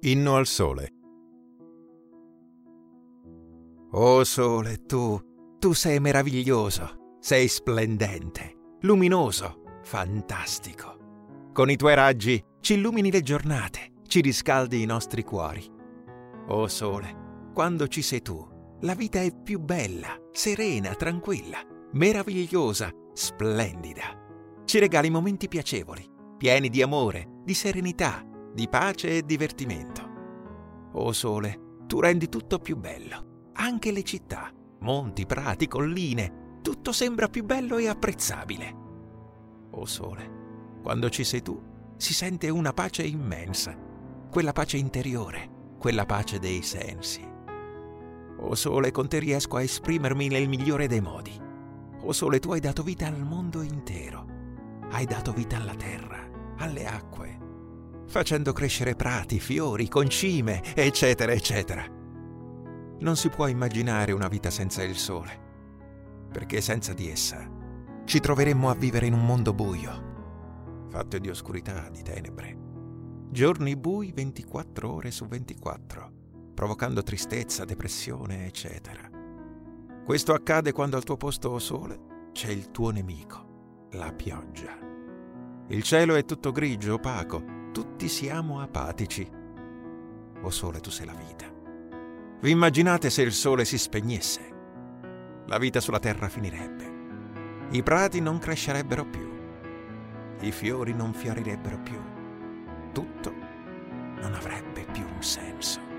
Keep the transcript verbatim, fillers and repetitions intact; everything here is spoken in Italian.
Inno al sole. Oh sole, tu, tu sei meraviglioso, sei splendente, luminoso, fantastico. Con i tuoi raggi ci illumini le giornate, ci riscaldi i nostri cuori. Oh sole, quando ci sei tu, la vita è più bella, serena, tranquilla, meravigliosa, splendida. Ci regali momenti piacevoli, pieni di amore, di serenità, di pace e divertimento. Oh sole, tu rendi tutto più bello, anche le città, monti, prati, colline, tutto sembra più bello e apprezzabile. Oh sole, quando ci sei tu, si sente una pace immensa, quella pace interiore, quella pace dei sensi. Oh sole, con te riesco a esprimermi nel migliore dei modi. Oh sole, tu hai dato vita al mondo intero, hai dato vita alla terra, alle acque, facendo crescere prati, fiori, concime, eccetera, eccetera. Non si può immaginare una vita senza il sole, perché senza di essa ci troveremmo a vivere in un mondo buio, fatto di oscurità, di tenebre. Giorni bui ventiquattro ore su ventiquattro, provocando tristezza, depressione, eccetera. Questo accade quando al tuo posto, o sole, c'è il tuo nemico, la pioggia. Il cielo è tutto grigio, opaco, tutti siamo apatici. O sole, tu sei la vita. Vi immaginate se il sole si spegnesse? La vita sulla terra finirebbe. I prati non crescerebbero più. I fiori non fiorirebbero più. Tutto non avrebbe più un senso.